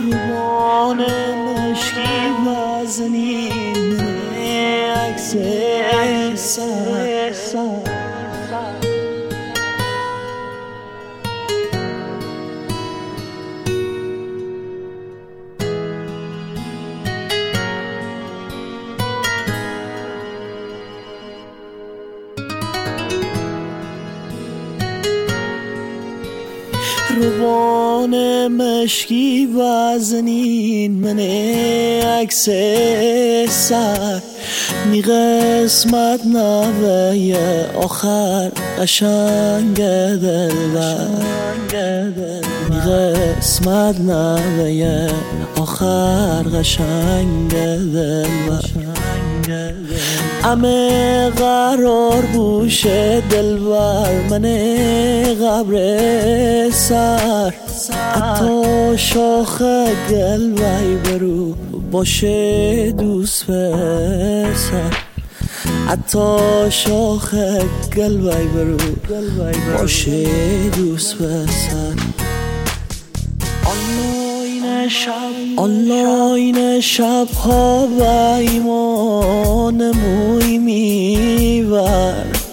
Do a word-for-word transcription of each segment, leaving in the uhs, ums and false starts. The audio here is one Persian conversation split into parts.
روبان مشکی وزنین عکس سر روبان مشکی وزنین من عکس سر می قسمت نوه آخر قشنگ دلبر می قسمت نوه آخر قشنگ دلبر همه قرار بوش دلبر من قبر سر حتی شاخ گلوی برو باشه دوست پسر حتی شاخ گلوی برو باشه دوست پسر آنلاین شب ها و ایمان موی میور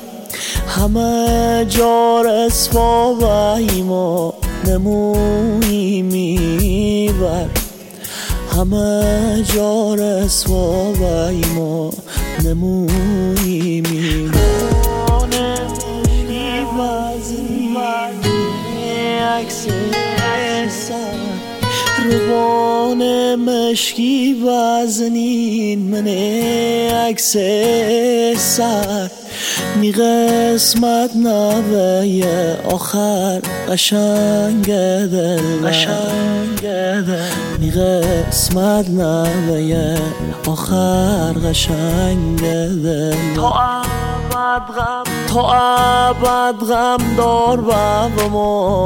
همه جا رسوا و ایمان موی میور همه جا رسوا و ایمان موی میور روبان مشکی وزنین من عکس سر می قسمت نوه آخر قشنگ دلبر می قسمت نوه آخر قشنگ دلبر تا ابد غم دار و ما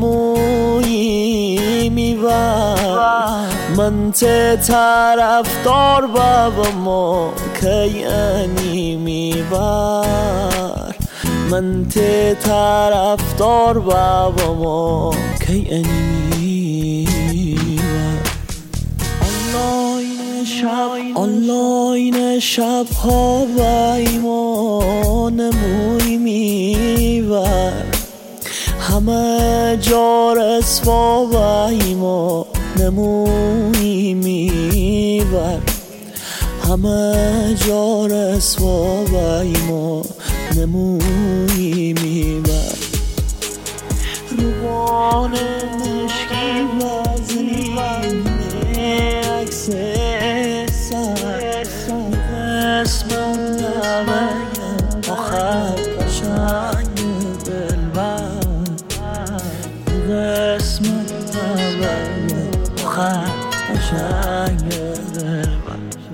نمویی میور من ته طرفدار و ما کی انی میور من ته طرفدار و ما کی انی میور آنلاین شب ها و ایمان موی میور همه جا رسوا و ایمان موی میور همه جا رسوا و ایمان موی میور روبان مشکی وزنین عکس قسمت نوه آخر قشنگ دلبر قسمت نوه آخر قشنگ دلبر